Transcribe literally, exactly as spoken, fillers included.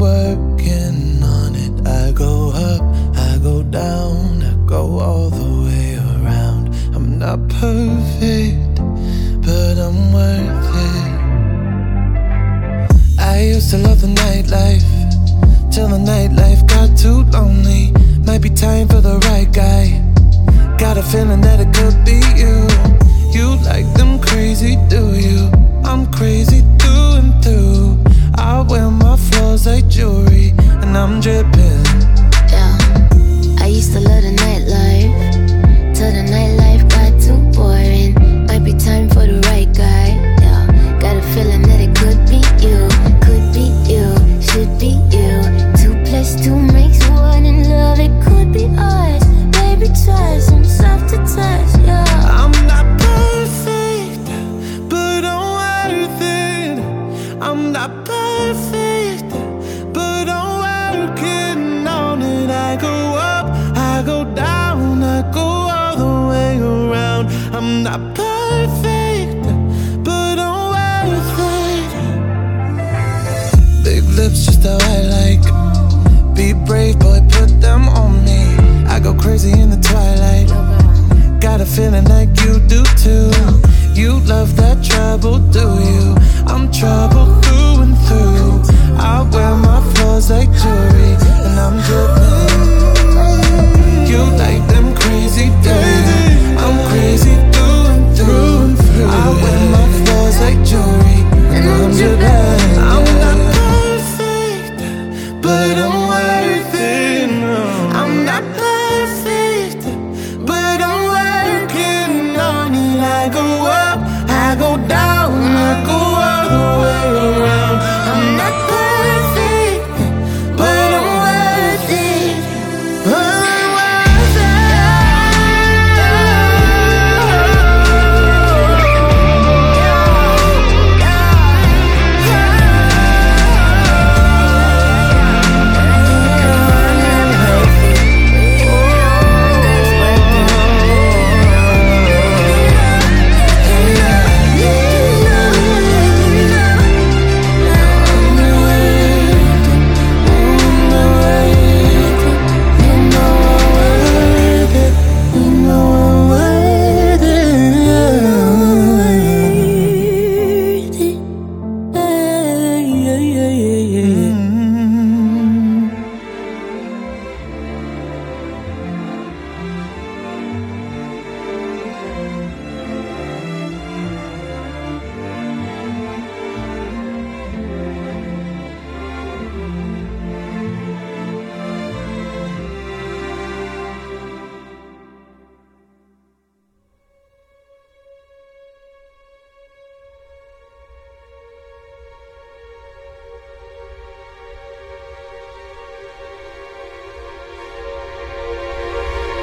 working on it. I go up, I go down, I go all the way around. I'm not perfect, but I'm worth it. I used to love the nightlife, till the nightlife got too lonely. Might be time for the right guy. Got a feeling that it could be you. You like them crazy, do you? I'm crazy through and through. I wear my flaws like jewelry, and I'm dripping. Yeah, I used to love the nightlife, till the nightlife got too boring. Might be time for the right guy. Yeah, got a feeling that it could be you. Could be you, should be you. Two plus two makes one, and love it could be us. Baby, try some soft to touch. Yeah, I'm not perfect, but I'm worth it. I'm not perfect, but I'm working on it. I go up, I go down, I go all the way around. I'm not perfect, but I'm worth it. Big lips, just how I like. Be brave, boy, put them on me. I go crazy in the twilight. Got a feeling like you do too. You love that trouble, do you? I'm trouble through